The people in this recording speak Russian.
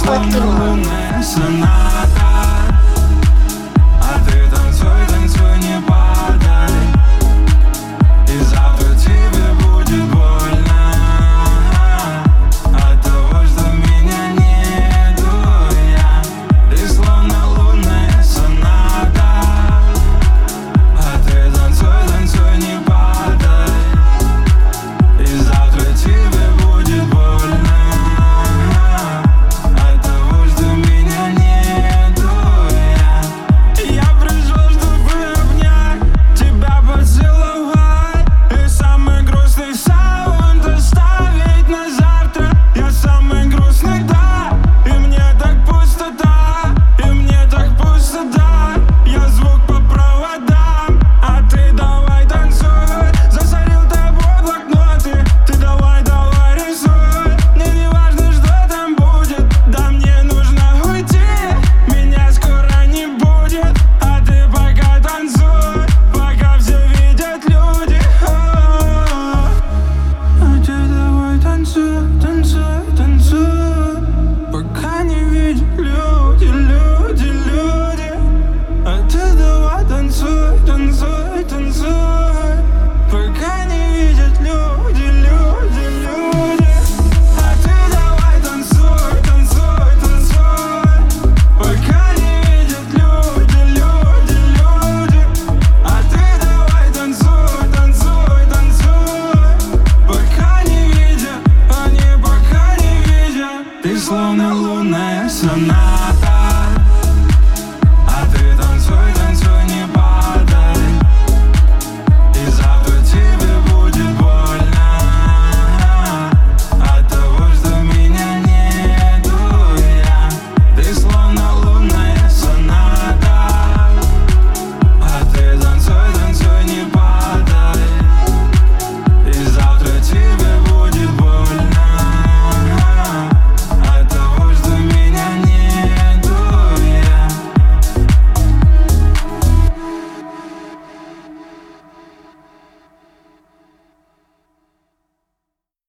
сладкий мой. А ты танцуй, танцуй, не падай, и завтра тебе будет больно от того, что меня нету я. Ты словно лунная соната. А ты танцуй, танцуй, не падай, и завтра тебе будет больно от того, что меня нету я. Я пришел, чтобы обнять тебя, поцеловать, и самый грустный саунд оставить на завтра. Я самый грустный, да, и мне так пусто, да, и мне так пусто, да. Я звук по проводам, а ты давай танцуй. Засорил тобой блокноты, ты давай, давай рисуй. Мне не важно, что там будет, да мне нужно уйти. Меня скоро не будет, а ты пока танцуй, пока все видят люди. А ты давай танцуй, танцуй, танцуй, пока не видят люди, люди, люди. А ты давай танцуй, танцуй, танцуй, пока не видят люди, люди, люди. А ты давай танцуй, танцуй, танцуй, пока не видят люди, люди, люди. А ты давай танцуй, танцуй, танцуй, пока не видят, они пока не видят. Ты словно лунная соната.